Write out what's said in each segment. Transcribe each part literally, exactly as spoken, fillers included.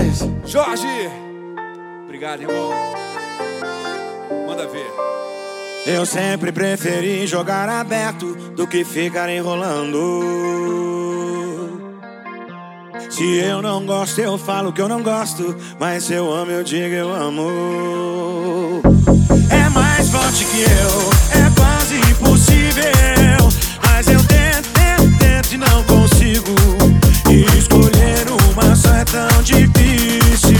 Menezes. Jorge, obrigado, irmão. Manda ver. Eu sempre preferi jogar aberto do que ficar enrolando. Se eu não gosto, eu falo que eu não gosto, mas se eu amo, eu digo eu amo. É mais forte que eu, é quase impossível, mas eu tento, tento, tento e não consigo. E escolher uma só é tão difícil.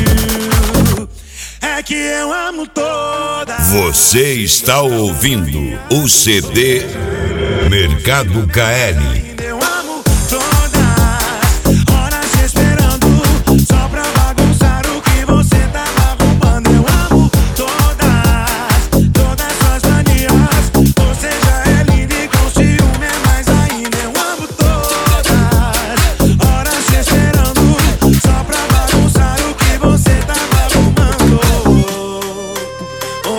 É que eu amo todas. Você está ouvindo o C D Mercado K L. Eu amo todas, horas esperando só pra bagunçar o que você tava arrumando. Eu amo todas, todas suas manias. Você já é linda e com ciúme é mais ainda. Eu amo todas, horas esperando só pra bagunçar o que você tava arrumando. Oh,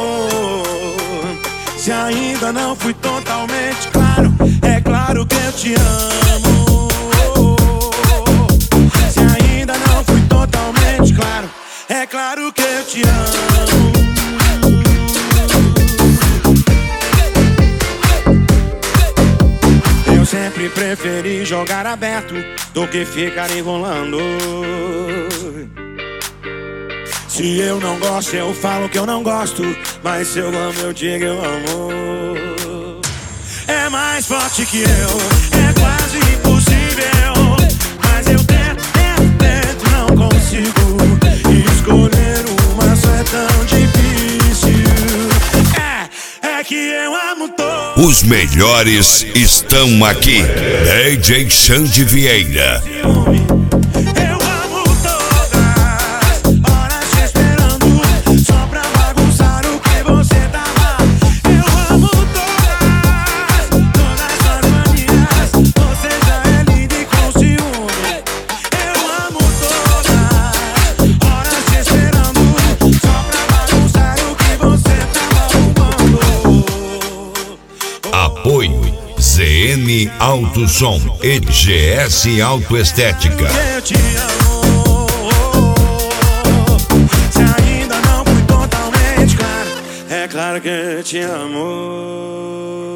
se ainda não fui totalmente claro, é claro que eu te amo. Se ainda não fui totalmente claro, é claro que eu te amo. Eu sempre preferi jogar aberto do que ficar enrolando. Se eu não gosto, eu falo que eu não gosto, mas se eu amo, eu digo eu amo. É mais forte que eu, é quase impossível, mas eu tento, tento, tento, não consigo. E escolher uma só é tão difícil. É, é que eu amo todos. Os melhores estão aqui. D J Xande Vieira. Apoio Z N Auto Som e G S Autoestética. Eu te amo. Se ainda não fui totalmente claro, é claro que eu te amo.